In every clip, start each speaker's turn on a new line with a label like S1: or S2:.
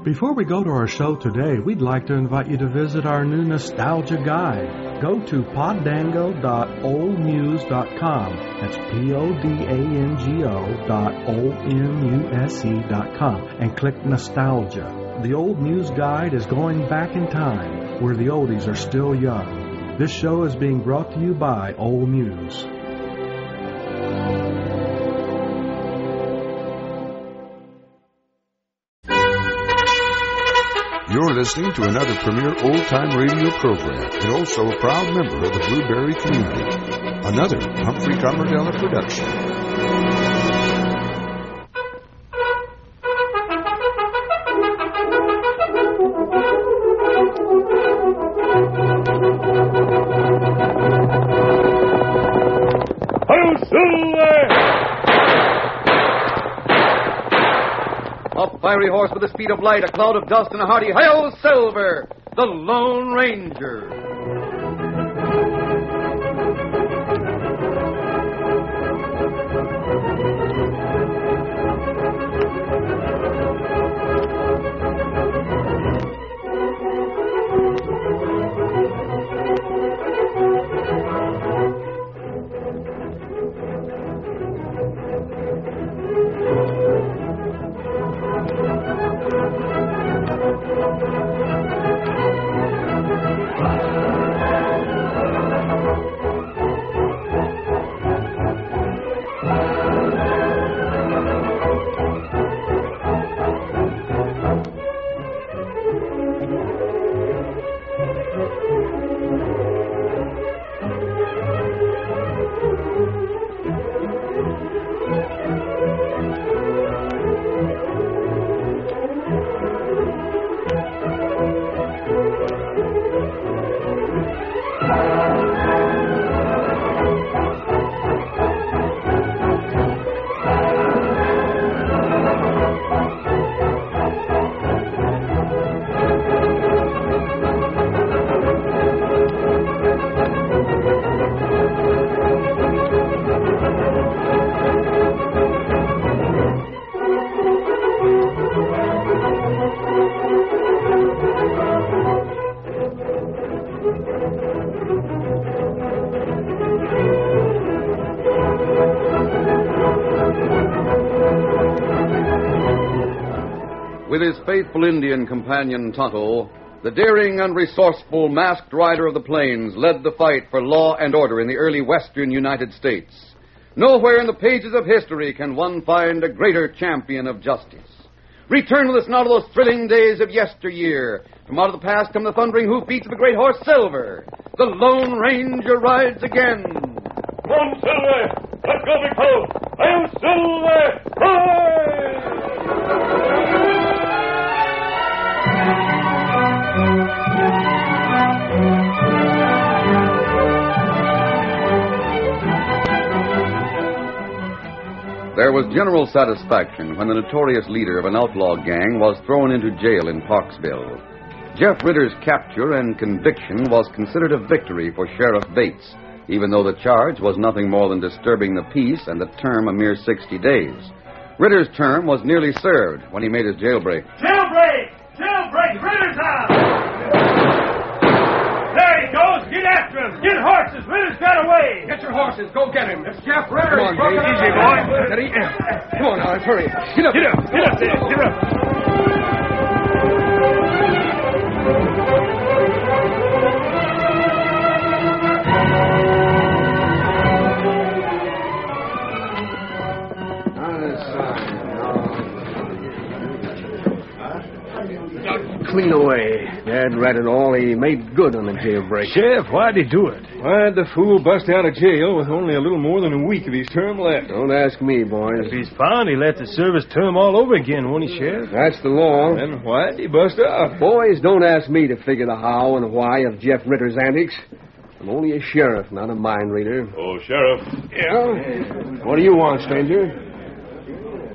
S1: Before we go to our show today, we'd like to invite you to visit our new Nostalgia Guide. Go to poddango.oldmuse.com. That's poddango.oldmuse.com and click Nostalgia. The Old Muse Guide is going back in time, where the oldies are still young. This show is being brought to you by Old Muse.
S2: You're listening to another premier old-time radio program and also a proud member of the Blueberry community. Another Humphrey Carmardella production.
S3: A fiery horse with the speed of light, a cloud of dust, and a hearty "Hi-Yo, Silver!" The Lone Ranger. With his faithful Indian companion Tonto, the daring and resourceful masked rider of the plains led the fight for law and order in the early western United States. Nowhere in the pages of history can one find a greater champion of justice. Return with us now to those thrilling days of yesteryear. From out of the past come the thundering hoofbeats of the great horse Silver. The Lone Ranger rides again.
S4: Come on, Silver! Let's go, big fellow! I am Silver! Hooray!
S3: There was general satisfaction when the notorious leader of an outlaw gang was thrown into jail in Parksville. Jeff Ritter's capture and conviction was considered a victory for Sheriff Bates, even though the charge was nothing more than disturbing the peace and the term a mere 60 days. Ritter's term was nearly served when he made his jailbreak.
S4: Jailbreak! Jailbreak! Ritter's out! There he goes! Get after him! Get horses! Ritter's got away!
S5: Get your horses. Go get him. It's Jeff Ritter.
S4: Come on, Dave. Easy, boy.
S5: Steady. Come on now. Let's hurry. Get up.
S4: Get up! Get up there! Get up!
S5: Clean away. Dad rat and all, he made good on the jailbreak.
S6: Sheriff, why'd he do it? Why'd the fool bust out of jail with only a little more than a week of his term left?
S5: Don't ask me, boys.
S6: If he's found, he let the service term all over again, won't he, Sheriff?
S5: That's the law.
S6: Then why'd he bust out?
S5: Boys, don't ask me to figure the how and why of Jeff Ritter's antics. I'm only a sheriff, not a mind reader.
S4: Oh, Sheriff.
S5: Yeah? What do you want, stranger?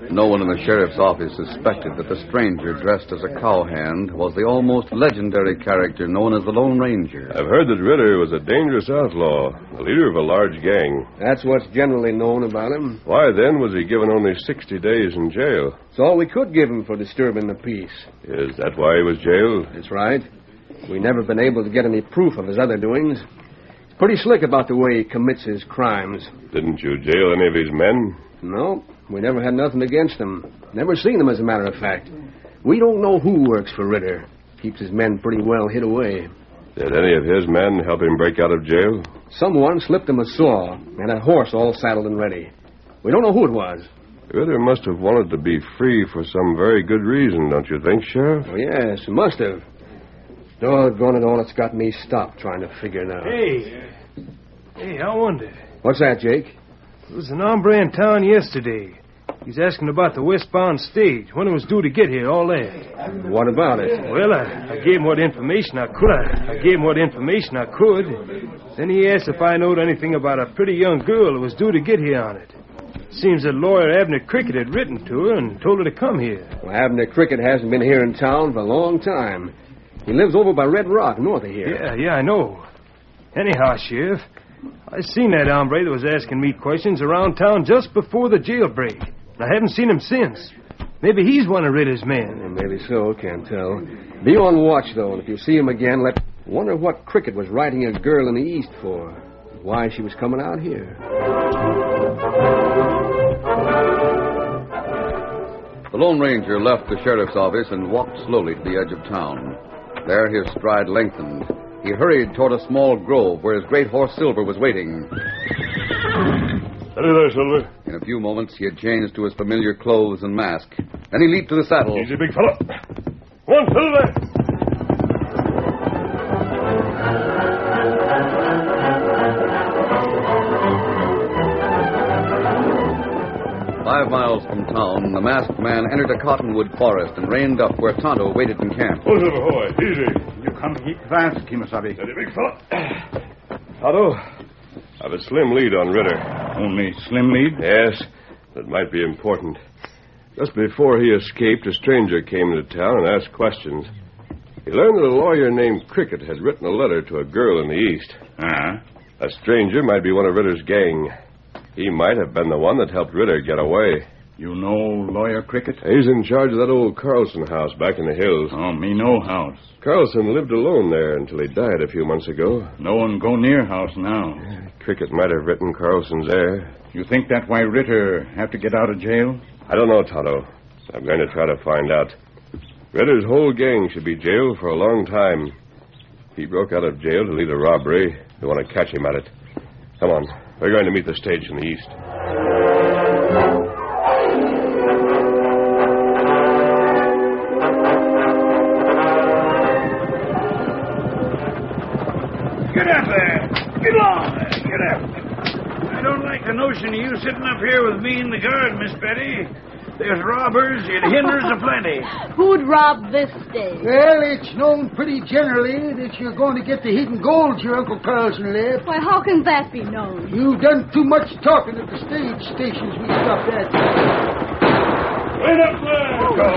S3: No one in the sheriff's office suspected that the stranger dressed as a cowhand was the almost legendary character known as the Lone Ranger.
S7: I've heard that Ritter was a dangerous outlaw, the leader of a large gang.
S5: That's what's generally known about him.
S7: Why, then, was he given only 60 days in jail?
S5: It's all we could give him for disturbing the peace.
S7: Is that why he was jailed?
S5: That's right. We've never been able to get any proof of his other doings. He's pretty slick about the way he commits his crimes.
S7: Didn't you jail any of his men?
S5: No, we never had nothing against him. Never seen them, as a matter of fact. We don't know who works for Ritter. Keeps his men pretty well hid away.
S7: Did any of his men help him break out of jail?
S5: Someone slipped him a saw and a horse all saddled and ready. We don't know who it was.
S7: Ritter must have wanted to be free for some very good reason, don't you think, Sheriff?
S5: Oh, yes, he must have. Doggone it all, it's got me stopped trying to figure it out.
S8: Hey, I wonder.
S5: What's that, Jake?
S8: There was an hombre in town yesterday. He's asking about the westbound stage, when it was due to get here, all that.
S5: What about it?
S8: Well, I gave him what information I could. I gave him what information I could. Then he asked if I knowed anything about a pretty young girl who was due to get here on it. Seems that lawyer Abner Cricket had written to her and told her to come here.
S5: Well, Abner Cricket hasn't been here in town for a long time. He lives over by Red Rock, north of here.
S8: Yeah, I know. Anyhow, Sheriff, I seen that hombre that was asking me questions around town just before the jailbreak. I haven't seen him since. Maybe he's one of Ritter's men.
S5: Yeah, maybe so, can't tell. Be on watch, though, and if you see him again, wonder what Cricket was writing a girl in the east for. Why she was coming out here.
S3: The Lone Ranger left the sheriff's office and walked slowly to the edge of town. There his stride lengthened. He hurried toward a small grove where his great horse Silver was waiting.
S4: Steady there, Silver.
S3: In a few moments, he had changed to his familiar clothes and mask. Then he leaped to the saddle.
S4: Easy, big fellow. Come on, Silver.
S3: 5 miles from town, the masked man entered a cottonwood forest and reined up where Tonto waited in camp.
S4: Oh, Silver, boy. Easy.
S9: You come heap fast, Kimasabi.
S4: Steady, big fellow.
S7: Otto, I've a slim lead on Ritter.
S9: Only slim lead?
S7: Yes, that might be important. Just before he escaped, a stranger came into town and asked questions. He learned that a lawyer named Cricket had written a letter to a girl in the east. A stranger might be one of Ritter's gang. He might have been the one that helped Ritter get away.
S9: You know Lawyer Cricket?
S7: He's in charge of that old Carlson house back in the hills.
S9: Oh, me no house.
S7: Carlson lived alone there until he died a few months ago.
S9: No one go near house now.
S7: Cricket might have written Carlson's heir.
S9: You think that why Ritter have to get out of jail?
S7: I don't know, Tonto. I'm going to try to find out. Ritter's whole gang should be jailed for a long time. If he broke out of jail to lead a robbery, we want to catch him at it. Come on. We're going to meet the stage in the east.
S10: Get up there. Get on there. Get up. I don't like the notion of you sitting up here with me and the guard, Miss Betty. There's robbers, it hinders aplenty.
S11: Who'd rob this stage?
S12: Well, it's known pretty generally that you're going to get the hidden gold your Uncle Carlson left.
S11: Why, how can that be known?
S12: You've done too much talking at the stage stations we stopped at.
S4: Right up there.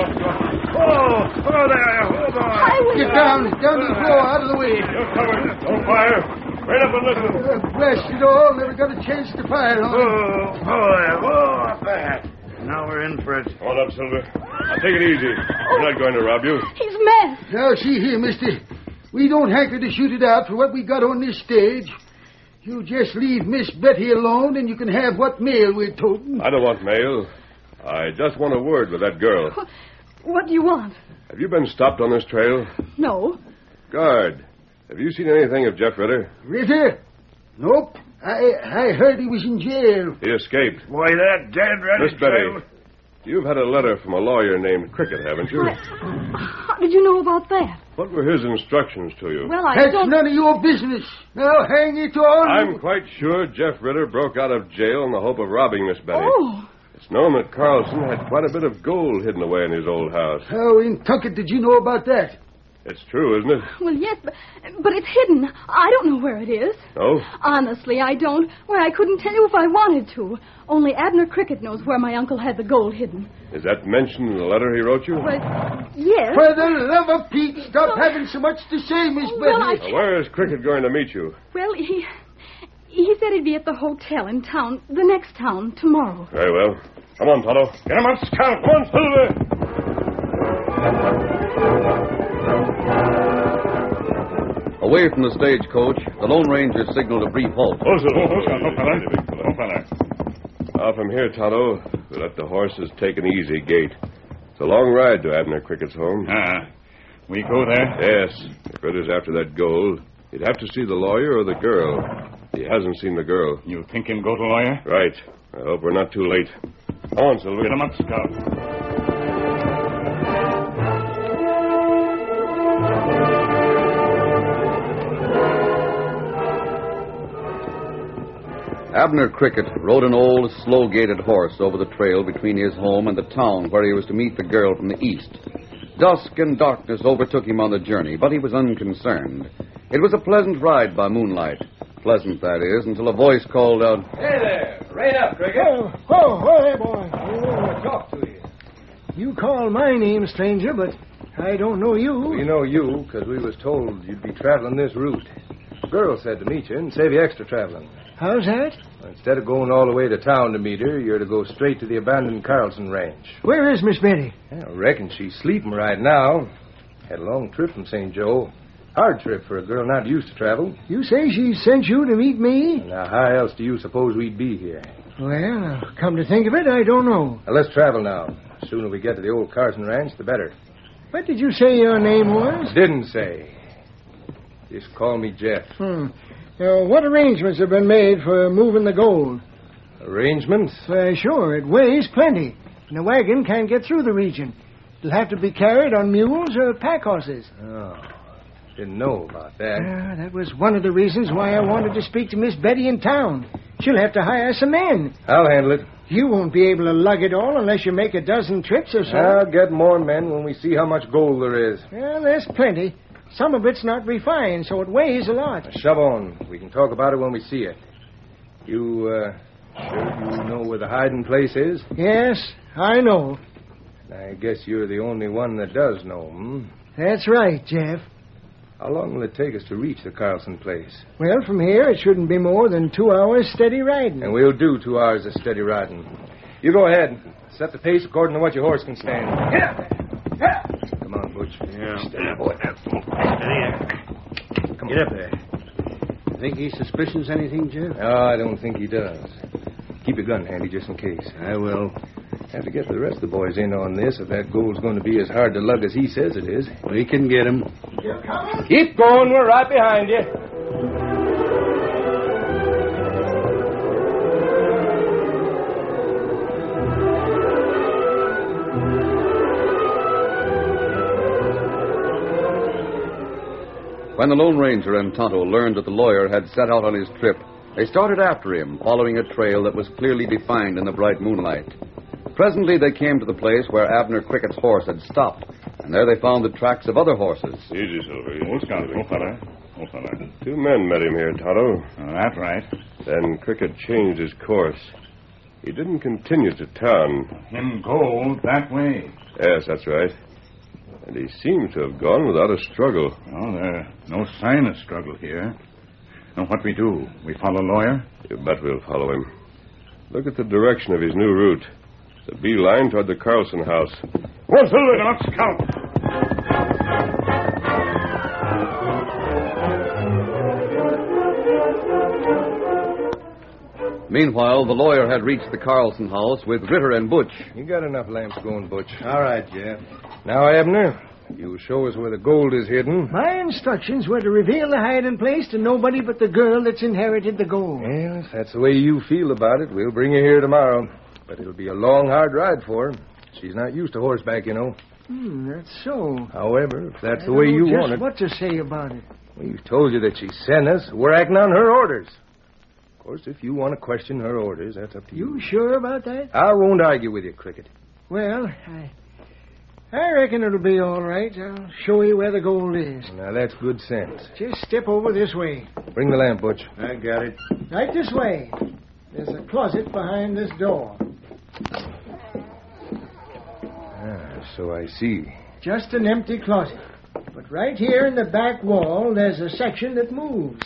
S10: Oh, there. Oh, boy.
S12: Get down to the floor, out of the way.
S4: You're covered. Don't fire. Right up and listen.
S12: Bless it all, never got a chance to fire on it.
S10: Oh, up there. Now we're in for it.
S7: Hold up, Silver. Now, take it easy. We're not going to rob you.
S11: He's mad.
S12: Now, see here, mister. We don't hanker to shoot it out for what we got on this stage. You just leave Miss Betty alone, and you can have what mail we're toting.
S7: I don't want mail. I just want a word with that girl.
S11: What do you want?
S7: Have you been stopped on this trail?
S11: No.
S7: Guard, have you seen anything of Jeff Ritter?
S12: Ritter? Nope. I heard he was in jail.
S7: He escaped.
S10: Why, that dead rat.
S7: Miss Betty, you've had a letter from a lawyer named Cricket, haven't you?
S11: How did you know about that?
S7: What were his instructions to you?
S11: Well,
S12: That's none of your business. Now, hang it all.
S7: I'm quite sure Jeff Ritter broke out of jail in the hope of robbing Miss Betty.
S11: Oh.
S7: It's known that Carlson had quite a bit of gold hidden away in his old house.
S12: How in Tunket did you know about that?
S7: It's true, isn't it?
S11: Well, yes, but it's hidden. I don't know where it is.
S7: Oh?
S11: Honestly, I don't. Why, I couldn't tell you if I wanted to. Only Abner Cricket knows where my uncle had the gold hidden.
S7: Is that mentioned in the letter he wrote you?
S11: But, yes.
S12: For the love of Pete, stop having so much to say, Miss Betty.
S7: Now, where is Cricket going to meet you?
S11: Well, he said he'd be at the hotel in town, the next town, tomorrow.
S7: Very well. Come on, Tonto.
S4: Get him up, Scout. Come on, Silver.
S3: Away from the stagecoach, the Lone Ranger signaled a brief halt.
S7: Now, from here, Tonto, we'll let the horses take an easy gait. It's a long ride to Abner Cricket's home.
S9: We go there?
S7: Yes. If it is after that gold, he'd have to see the lawyer or the girl. He hasn't seen the girl.
S9: You think him go to lawyer?
S7: Right. I hope we're not too late. Come on, Silver.
S9: Get him up, Scout.
S3: Abner Cricket rode an old, slow-gaited horse over the trail between his home and the town where he was to meet the girl from the east. Dusk and darkness overtook him on the journey, but he was unconcerned. It was a pleasant ride by moonlight. Pleasant, that is, until a voice called out,
S8: "Hey there! Rein up, Cricket."
S13: Hey, boy.
S8: I want to talk to you.
S13: You call my name, stranger, but I don't know you.
S8: We know you because we was told you'd be traveling this route. The girl said to meet you and save you extra traveling.
S13: How's that?
S8: Instead of going all the way to town to meet her, you're to go straight to the abandoned Carlson ranch.
S13: Where is Miss Betty?
S8: I reckon she's sleeping right now. Had a long trip from St. Joe. Hard trip for a girl not used to travel.
S13: You say she sent you to meet me?
S8: Now, how else do you suppose we'd be here?
S13: Well, come to think of it, I don't know.
S8: Now, let's travel now. The sooner we get to the old Carson ranch, the better.
S13: What did you say your name was?
S8: Didn't say. Just call me Jeff.
S13: What arrangements have been made for moving the gold?
S8: Arrangements?
S13: Sure. It weighs plenty, and a wagon can't get through the region. It'll have to be carried on mules or pack horses.
S8: Oh, didn't know about that.
S13: That was one of the reasons why I wanted to speak to Miss Betty in town. She'll have to hire some men.
S8: I'll handle it.
S13: You won't be able to lug it all unless you make a dozen trips or so.
S8: I'll get more men when we see how much gold there is.
S13: Well, there's plenty. Some of it's not refined, so it weighs a lot.
S8: Now, shove on. We can talk about it when we see it. You, sure you know where the hiding place is?
S13: Yes, I know.
S8: I guess you're the only one that does know,
S13: That's right, Jeff.
S8: How long will it take us to reach the Carlson place?
S13: Well, from here, it shouldn't be more than 2 hours steady riding.
S8: And we'll do 2 hours of steady riding. You go ahead. Set the pace according to what your horse can stand.
S13: Get up!
S8: Come on, Butch.
S10: Yeah. Steady, boy.
S8: Come
S10: Get
S8: on.
S10: up there. Think he suspicions anything, Jeff?
S8: No, I don't think he does. Keep your gun handy just in case.
S10: I will.
S8: Have to get the rest of the boys in on this if that gold's going to be as hard to lug as he says it is.
S10: We can get him.
S13: You're coming?
S8: Keep going. We're right behind you.
S3: When the Lone Ranger and Tonto learned that the lawyer had set out on his trip, they started after him, following a trail that was clearly defined in the bright moonlight. Presently, they came to the place where Abner Cricket's horse had stopped, and there they found the tracks of other horses.
S7: Easy, Silver. Easy.
S9: Old Scout, old fella.
S7: 2 men met him here, Tonto.
S9: That's right.
S7: Then Cricket changed his course. He didn't continue to town.
S9: Him go that way.
S7: Yes, that's right. And he seems to have gone without a struggle.
S9: Oh, there's no sign of struggle here. And what we do? We follow lawyer?
S7: You bet we'll follow him. Look at the direction of his new route. The beeline toward the Carlson house.
S9: One Silver, not Scout.
S3: Meanwhile, the lawyer had reached the Carlson house with Ritter and Butch.
S8: You got enough lamps going, Butch.
S10: All right, Jeff.
S8: Now, Abner, you show us where the gold is hidden.
S13: My instructions were to reveal the hiding place to nobody but the girl that's inherited the gold.
S8: Well, if that's the way you feel about it, we'll bring you here tomorrow. But it'll be a long, hard ride for her. She's not used to horseback, you know.
S13: That's so.
S8: However, if that's the way you want it...
S13: what to say about it.
S8: We've told you that she sent us. We're acting on her orders. Of course, if you want to question her orders, that's up to you.
S13: You sure about that?
S8: I won't argue with you, Cricket.
S13: Well, I reckon it'll be all right. I'll show you where the gold is.
S8: Now, that's good sense.
S13: Just step over this way.
S8: Bring the lamp, Butch.
S10: I got it.
S13: Right this way. There's a closet behind this door.
S8: So I see.
S13: Just an empty closet. But right here in the back wall, there's a section that moves.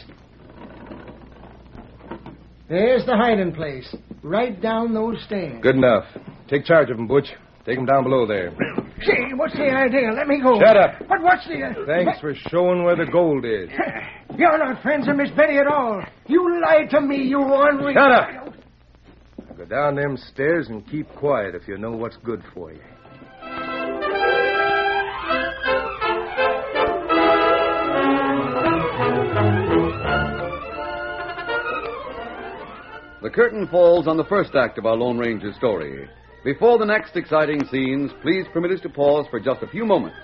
S13: There's the hiding place. Right down those stairs.
S8: Good enough. Take charge of them, Butch. Take them down below there.
S13: Say, what's the idea? Let me go.
S8: Shut up.
S13: But what's the...
S8: Thanks for showing where the gold is.
S13: You're not friends of Miss Betty at all. You lied to me, you ornery...
S8: Shut up. Now go down them stairs and keep quiet if you know what's good for you.
S3: The curtain falls on the first act of our Lone Ranger story. Before the next exciting scenes, please permit us to pause for just a few moments.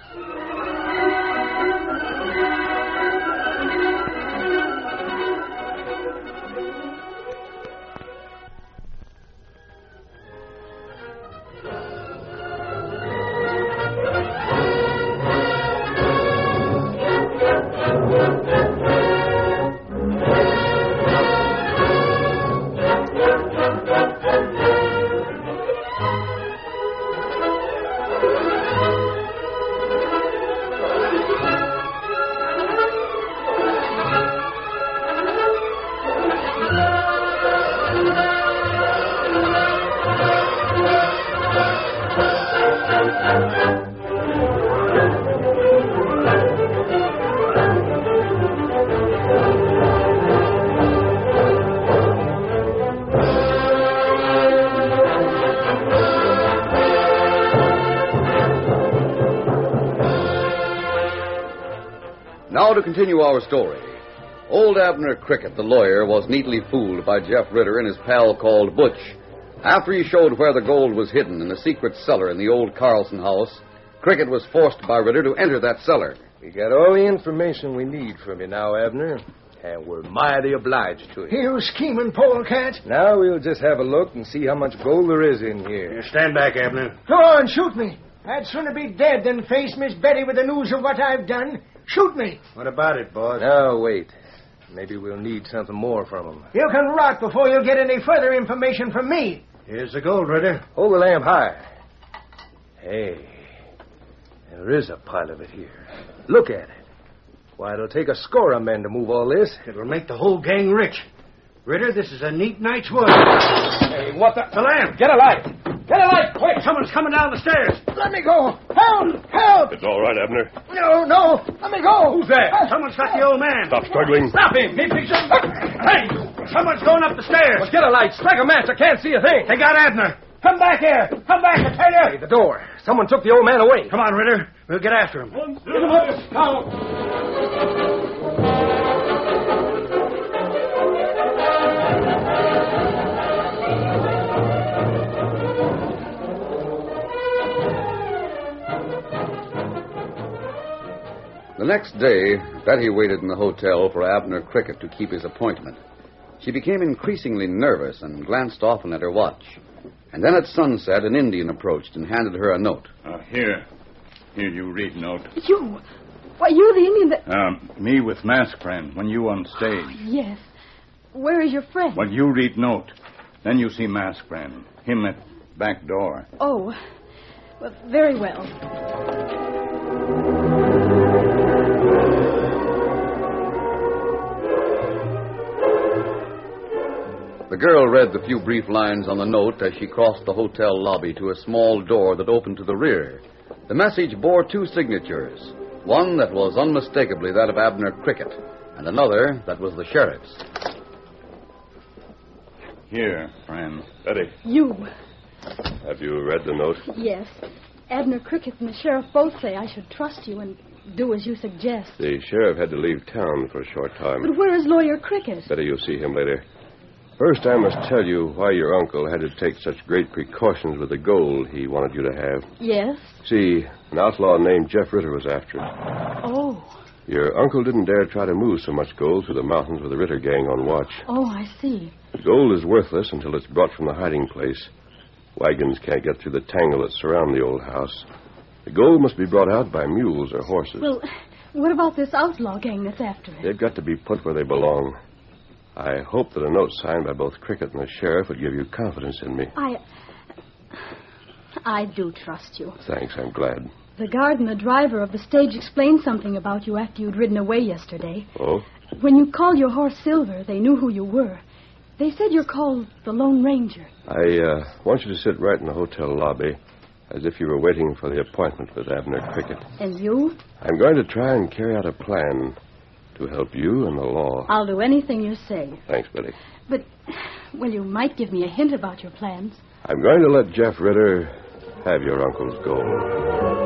S3: Now to continue our story. Old Abner Cricket, the lawyer, was neatly fooled by Jeff Ritter and his pal called Butch. After he showed where the gold was hidden in a secret cellar in the old Carlson house, Cricket was forced by Ritter to enter that cellar.
S8: We got all the information we need from you now, Abner, and we're mighty obliged to you.
S13: You scheming polecat.
S8: Now we'll just have a look and see how much gold there is in here.
S10: Stand back, Abner.
S13: Go on, shoot me. I'd sooner be dead than face Miss Betty with the news of what I've done. Shoot me.
S10: What about it, boss?
S8: Now, wait. Maybe we'll need something more from them.
S13: You can rot before you get any further information from me.
S10: Here's the gold, Ritter.
S8: Hold the lamp high. Hey, there is a pile of it here. Look at it. Why, it'll take a score of men to move all this.
S10: It'll make the whole gang rich. Ritter, this is a neat night's work.
S8: Hey, what the...
S10: The lamp.
S8: Get a light. Get a light, quick.
S10: Someone's coming down the stairs.
S13: Let me go. Help! Help!
S7: It's all right, Abner.
S13: No. Let me go.
S10: Who's that? Someone's got the old man.
S7: Stop struggling.
S10: Stop him. He picks up. Hey, someone's going up the stairs.
S8: Well, get a light. Strike a match. I can't see a thing.
S10: They got Abner. Come back here. Come back, I tell you.
S8: Hey, the door. Someone took the old man away.
S10: Come on, Ritter. We'll get after him.
S4: Get him up. Now.
S3: The next day, Betty waited in the hotel for Abner Cricket to keep his appointment. She became increasingly nervous and glanced often at her watch. And then at sunset, an Indian approached and handed her a note.
S9: Here, you read note.
S11: You? Why, you're the Indian that...
S9: Me with mask friend, when you on stage.
S11: Yes. Where is your friend?
S9: Well, you read note. Then you see mask friend. Him at back door.
S11: Oh, well, very well.
S3: The girl read the few brief lines on the note as she crossed the hotel lobby to a small door that opened to the rear. The message bore two signatures, one that was unmistakably that of Abner Cricket, and another that was the sheriff's.
S9: Here, friend.
S7: Betty.
S11: You.
S7: Have you read the note?
S11: Yes. Abner Cricket and the sheriff both say I should trust you and do as you suggest.
S7: The sheriff had to leave town for a short time.
S11: But where is Lawyer Cricket?
S7: Betty, you'll see him later. First, I must tell you why your uncle had to take such great precautions with the gold he wanted you to have.
S11: Yes?
S7: See, an outlaw named Jeff Ritter was after it.
S11: Oh.
S7: Your uncle didn't dare try to move so much gold through the mountains with the Ritter gang on watch.
S11: Oh, I see.
S7: The gold is worthless until it's brought from the hiding place. Wagons can't get through the tangle that surround the old house. The gold must be brought out by mules or horses.
S11: Well, what about this outlaw gang that's after it?
S7: They've got to be put where they belong. I hope that a note signed by both Cricket and the sheriff would give you confidence in me.
S11: I do trust you.
S7: Thanks, I'm glad.
S11: The guard and the driver of the stage explained something about you after you'd ridden away yesterday.
S7: Oh?
S11: When you called your horse Silver, they knew who you were. They said you're called the Lone Ranger.
S7: I want you to sit right in the hotel lobby, as if you were waiting for the appointment with Abner Cricket.
S11: And you?
S7: I'm going to try and carry out a plan to help you and the law.
S11: I'll do anything you say.
S7: Thanks, Betty.
S11: But, well, you might give me a hint about your plans.
S7: I'm going to let Jeff Ritter have your uncle's gold.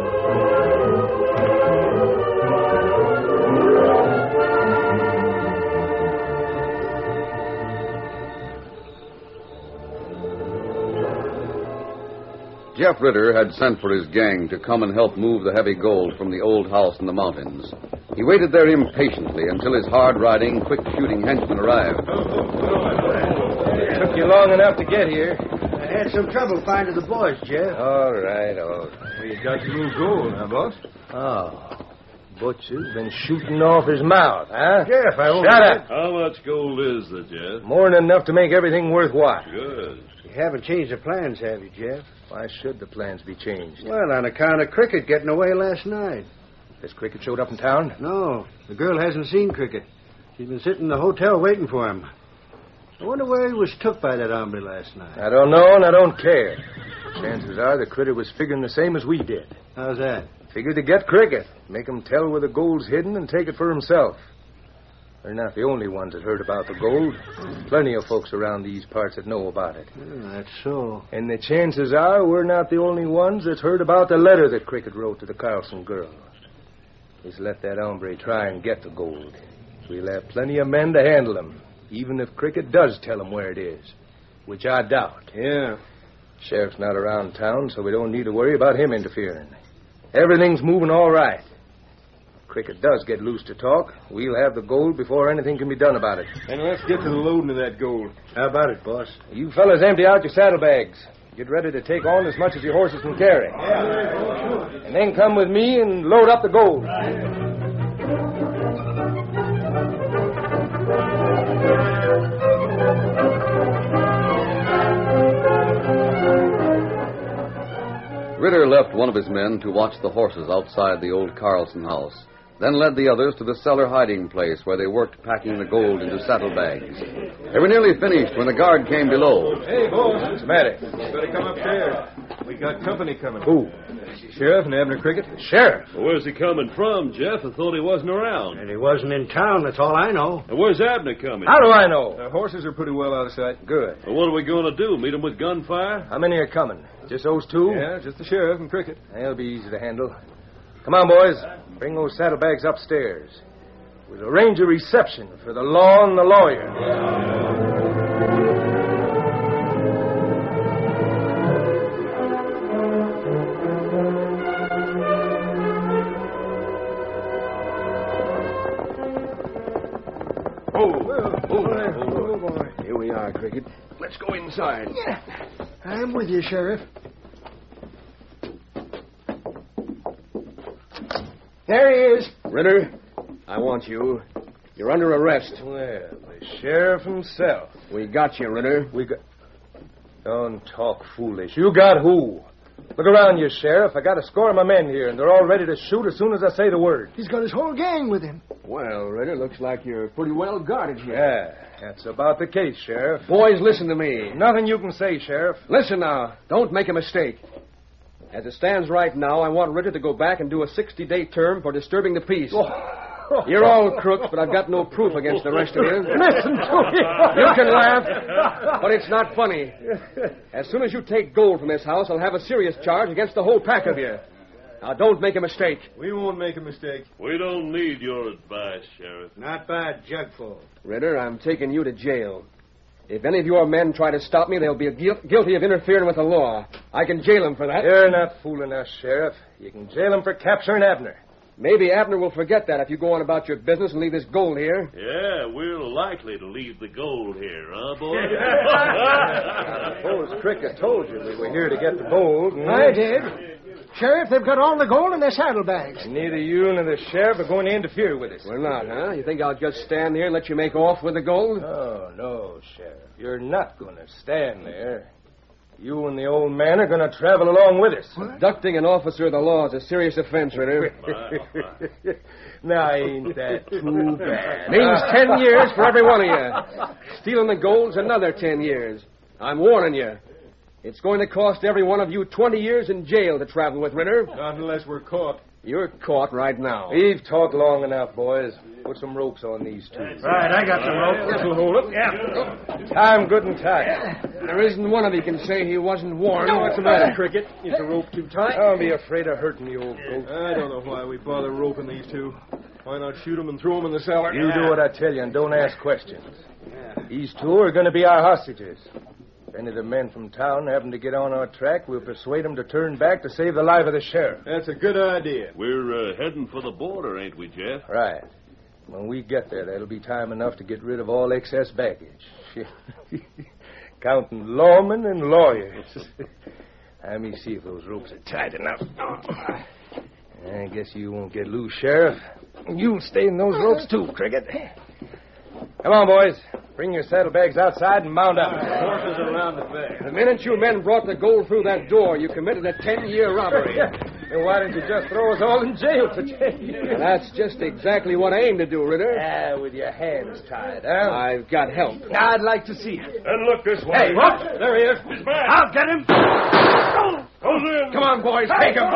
S3: Jeff Ritter had sent for his gang to come and help move the heavy gold from the old house in the mountains. He waited there impatiently until his hard-riding, quick-shooting henchmen arrived.
S8: It took you long enough to get here.
S12: I had some trouble finding the boys, Jeff.
S8: All right. You got the new gold, huh, boss? Oh. Butcher's been shooting off his mouth, huh?
S12: Jeff, I won't...
S8: Shut up.
S14: How much gold is there, Jeff?
S8: More than enough to make everything worthwhile.
S14: Good.
S12: You haven't changed the plans, have you, Jeff?
S8: Why should the plans be changed?
S12: Well, on account of Cricket getting away last night.
S8: Has Cricket showed up in town?
S12: No, the girl hasn't seen Cricket. She's been sitting in the hotel waiting for him. I wonder where he was took by that hombre last night.
S8: I don't know, and I don't care. Chances are the critter was figuring the same as we did.
S12: How's that?
S8: Figured to get Cricket, make him tell where the gold's hidden and take it for himself. They're not the only ones that heard about the gold. There's plenty of folks around these parts that know about it.
S12: That's so.
S8: And the chances are we're not the only ones that's heard about the letter that Cricket wrote to the Carlson girl. He's let that hombre try and get the gold. We'll have plenty of men to handle him, even if Cricket does tell him where it is, which I doubt.
S12: Yeah.
S8: Sheriff's not around town, so we don't need to worry about him interfering. Everything's moving all right. Cricket does get loose to talk, we'll have the gold before anything can be done about it.
S6: And let's get to the loading of that gold.
S12: How about it, boss?
S8: You fellas empty out your saddlebags. Get ready to take on as much as your horses can carry. Yeah. And then come with me and load up the gold.
S3: Ritter left one of his men to watch the horses outside the old Carlson house, then led the others to the cellar hiding place where they worked packing the gold into saddlebags. They were nearly finished when the guard came below.
S6: Hey, boss.
S8: What's the matter?
S6: You better come upstairs. We got company coming.
S8: Who?
S6: Sheriff and Abner Cricket.
S8: Sheriff?
S14: Well, where's he coming from, Jeff? I thought he wasn't around.
S12: And he wasn't in town, that's all I know.
S14: And where's Abner coming?
S8: How do I know?
S6: The horses are pretty well out of sight.
S8: Good.
S14: Well, what are we going to do? Meet him with gunfire?
S8: How many are coming? Just those two?
S6: Yeah, just the sheriff and Cricket.
S8: They'll be easy to handle. Come on, boys. Bring those saddlebags upstairs. We'll arrange a reception for the law and the lawyer. Here we are, Cricket. Let's go inside.
S13: Yeah. I'm with you, Sheriff. There he is.
S5: Ritter, I want you. You're under arrest.
S8: Well, the sheriff himself.
S5: We got you, Ritter.
S8: Don't talk foolish. You got who? Look around you, Sheriff. I got a score of my men here, and they're all ready to shoot as soon as I say the word.
S13: He's got his whole gang with him.
S5: Well, Ritter, looks like you're pretty well guarded here.
S8: Yeah, that's about the case, Sheriff.
S5: Boys, listen to me.
S8: Nothing you can say, Sheriff.
S5: Listen now. Don't make a mistake. As it stands right now, I want Ritter to go back and do a 60-day term for disturbing the peace. You're all crooks, but I've got no proof against the rest of you.
S8: Listen to me.
S5: You can laugh, but it's not funny. As soon as you take gold from this house, I'll have a serious charge against the whole pack of you. Now, don't make a mistake.
S6: We won't make a mistake.
S14: We don't need your advice, Sheriff.
S12: Not by a jugful.
S5: Ritter, I'm taking you to jail. If any of your men try to stop me, they'll be guilty of interfering with the law. I can jail them for that.
S8: You're not fooling us, Sheriff. You can jail them for capturing Abner.
S5: Maybe Abner will forget that if you go on about your business and leave this gold here.
S14: Yeah, we're likely to leave the gold here, huh, boy?
S8: I suppose Cricket told you we were here to get the gold.
S13: I did. Sheriff, they've got all the gold in their saddlebags.
S5: And neither you nor the sheriff are going to interfere with us. We're not, huh? You think I'll just stand here and let you make off with the gold?
S8: Oh, no, Sheriff. You're not going to stand there. You and the old man are going to travel along with us.
S5: Abducting an officer of the law is a serious offense, Ritter.
S8: Now, ain't that too bad?
S5: Means 10 years for every one of you. Stealing the gold's another 10 years. I'm warning you. It's going to cost every one of you 20 years in jail to travel with Ritter.
S8: Not unless we're caught.
S5: You're caught right now.
S8: We've talked long enough, boys. Put some ropes on these two.
S10: Right, I got the rope. This'll hold it. Yeah.
S8: Tie 'em good and tight.
S5: There isn't one of you can say he wasn't warned. What's the matter, Cricket? Is the rope too tight?
S8: Don't be afraid of hurting the old goat.
S6: I don't know why we bother roping these two. Why not shoot them and throw them in the cellar?
S8: You do what I tell you and don't ask questions. These two are going to be our hostages. If any of the men from town happen to get on our track, we'll persuade them to turn back to save the life of the sheriff.
S6: That's a good idea.
S14: We're heading for the border, ain't we, Jeff?
S8: Right. When we get there, that'll be time enough to get rid of all excess baggage. Counting lawmen and lawyers. Let me see if those ropes are tight enough. I guess you won't get loose, Sheriff. You'll stay in those ropes, too, Cricket. Come on, boys. Bring your saddlebags outside and mount up.
S10: Horses around the back.
S5: The minute you men brought the gold through that door, you committed a 10-year robbery.
S8: Then why didn't you just throw us all in jail for 10 years?
S5: That's just exactly what I aim to do, Ritter.
S8: With your hands tied, huh?
S5: I've got help.
S8: I'd like to see it.
S10: And look this way.
S8: Hey, what? There he is.
S10: He's back. I'll get him. Goes in.
S5: Come on, boys. Take him.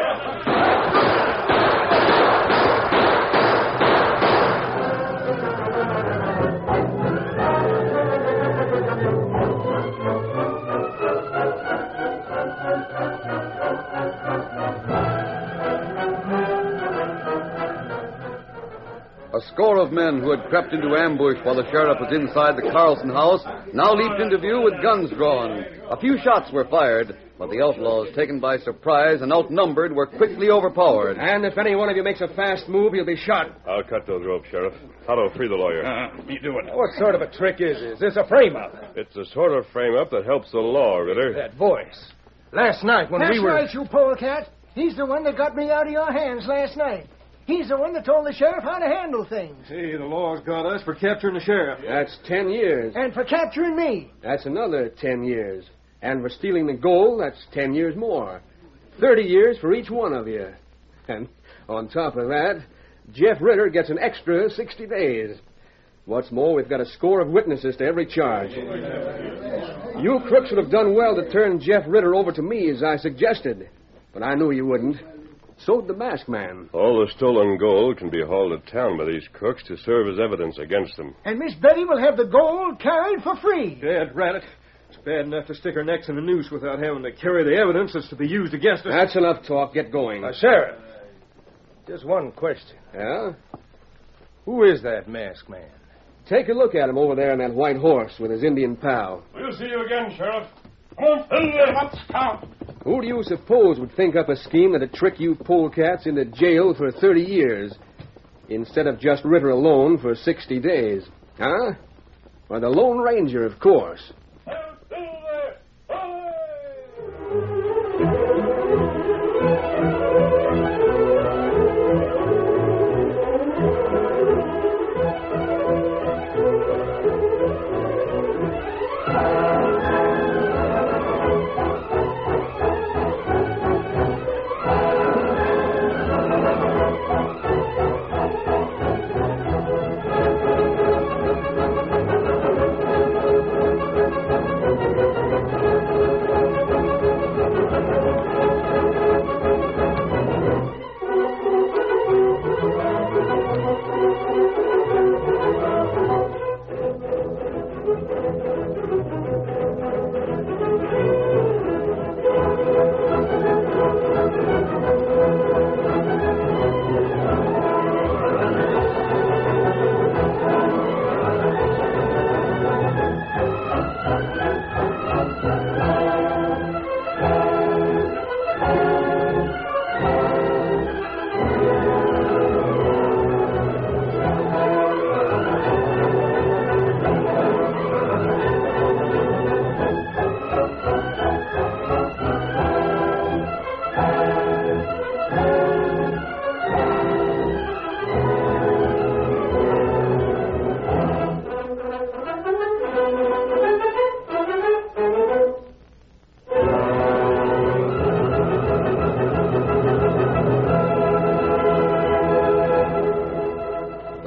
S3: A score of men who had crept into ambush while the sheriff was inside the Carlson house now leaped into view with guns drawn. A few shots were fired, but the outlaws, taken by surprise and outnumbered, were quickly overpowered.
S5: And if any one of you makes a fast move, you'll be shot.
S7: I'll cut those ropes, Sheriff. How to free the lawyer?
S10: You do it.
S8: What sort of a trick is this? This a frame-up?
S7: It's the sort of frame-up that helps the law, Ritter.
S8: That voice. Last night when
S13: That's
S8: we were...
S13: right, you polecat. He's the one that got me out of your hands last night. He's the one that told the sheriff how to handle things.
S6: See, the law's got us for capturing the sheriff.
S5: That's 10 years.
S13: And for capturing me.
S5: That's another 10 years. And for stealing the gold, that's 10 years more. 30 years for each one of you. And on top of that, Jeff Ritter gets an extra 60 days. What's more, we've got a score of witnesses to every charge. You crooks would have done well to turn Jeff Ritter over to me, as I suggested. But I knew you wouldn't. So'd the masked man.
S7: All the stolen gold can be hauled to town by these crooks to serve as evidence against them.
S13: And Miss Betty will have the gold carried for free.
S6: Dad, rat it. It's bad enough to stick our necks in the noose without having to carry the evidence that's to be used against us.
S5: That's enough talk. Get going.
S8: Sheriff, just one question.
S5: Yeah?
S8: Who is that masked man?
S5: Take a look at him over there on that white horse with his Indian pal.
S4: We'll see you again, Sheriff. Come on, let's count.
S5: Who do you suppose would think up a scheme that'd trick you polecats into jail for 30 years instead of just Ritter alone for 60 days? Huh? Why, the Lone Ranger, of course.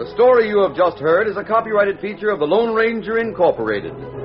S3: The story you have just heard is a copyrighted feature of the Lone Ranger Incorporated.